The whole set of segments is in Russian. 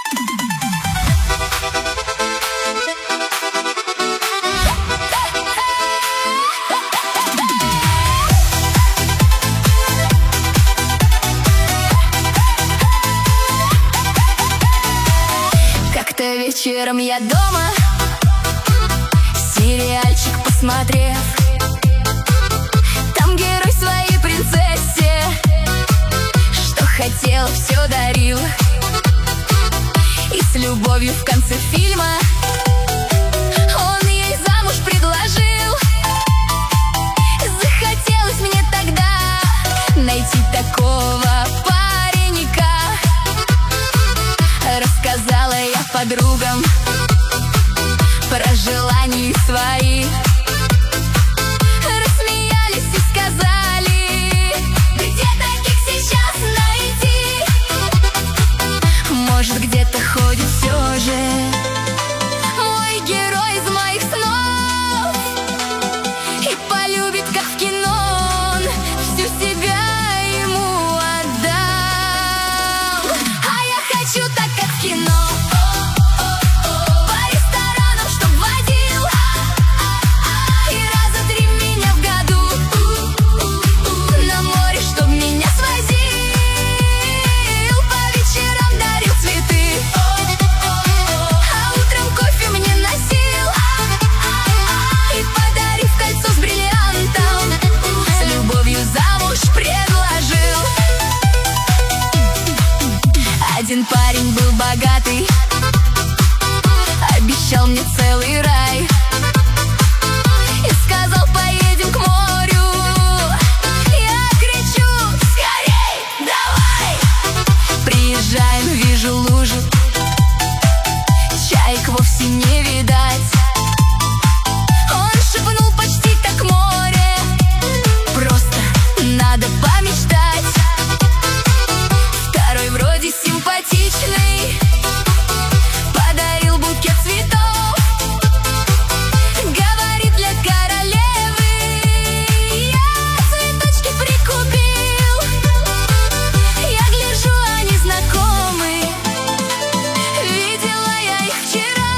Как-то вечером я дома, сериальчик посмотрев, там герой своей принцессе что хотел, все дарил. И с любовью в конце фильма он ей замуж предложил. Захотелось мне тогда найти такого паренька. Рассказала я подругам про желания свои. Рассмеялись и сказали: где таких сейчас найти? Может, где-то ходит все же мой герой из моих снов и полюбит, как в кино, он всю себя ему отдам. А я хочу так, как в кино. Один парень был богатый, обещал мне целый рай и сказал: поедем к морю. Я кричу: скорей, давай! Приезжаем, вижу лужу, чаек вовсе не видать. Он шепнул почти как море: просто надо помечтать. Второй вроде симпатичный подарил букет цветов, говорит: для королевы я цветочки прикупил. Я гляжу, они знакомы, видела я их вчера.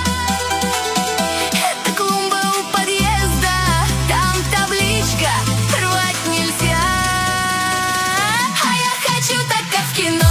Это клумба у подъезда, там табличка: рвать нельзя. А я хочу так, как в кино.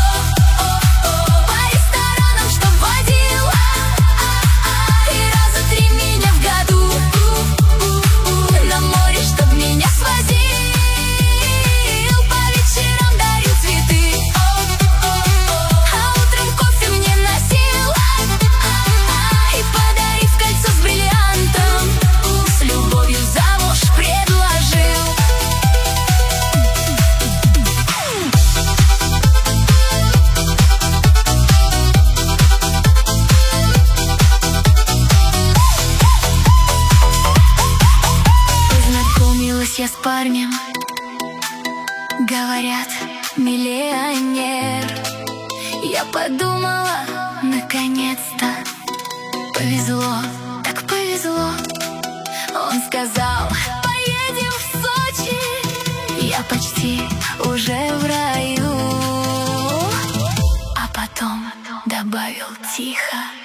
Я с парнем, говорят, миллионер. Я подумала, наконец-то повезло, так повезло. Он сказал: поедем в Сочи. Я почти уже в раю. А потом добавил тихо: